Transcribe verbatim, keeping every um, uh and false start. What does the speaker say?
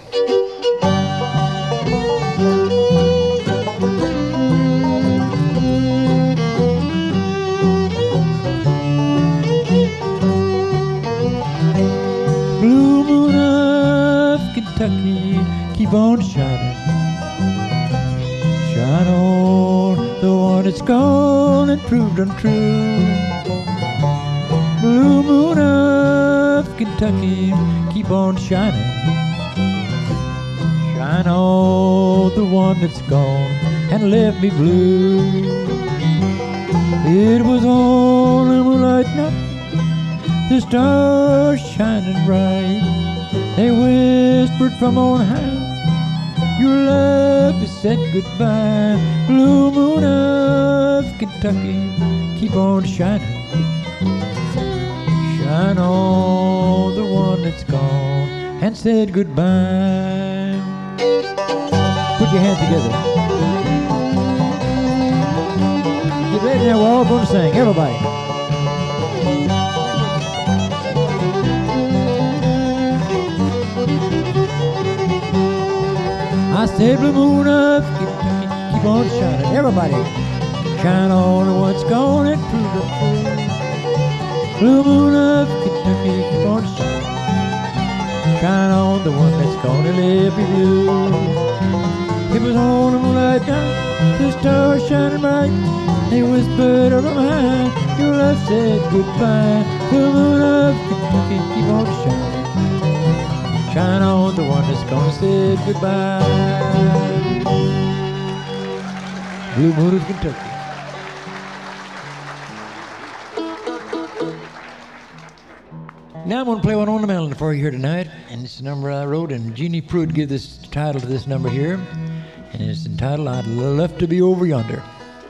Blue moon of Kentucky, keep on shining. Shine on the one that's gone and proved untrue. Blue moon of Kentucky, keep on shining. Shine on the one that's gone and left me blue. It was on a moonlight night, the stars shining bright. They whispered from on high, your love has said goodbye. Blue moon of Kentucky, keep on shining. Shine on the one that's gone and said goodbye. Put your hands together. Get ready now, we're all going to sing, everybody. I said, blue moon of Kentucky, keep on shining. Everybody, shine on what's gone and prove it true. Blue moon of Kentucky, keep on shining. Shine on the one that's gonna live with you. It was on a moonlight night, the stars shining bright. They whispered up high, your love said goodbye. Blue moon of Kentucky, keep on shining. Shine on the one that's gonna say goodbye. Blue moon of Kentucky. Now I'm gonna play one on the melody for you here tonight, and it's a number I wrote, and Jeannie Pruitt gave this title to this number here, and it's entitled "I'd Love to Be Over Yonder."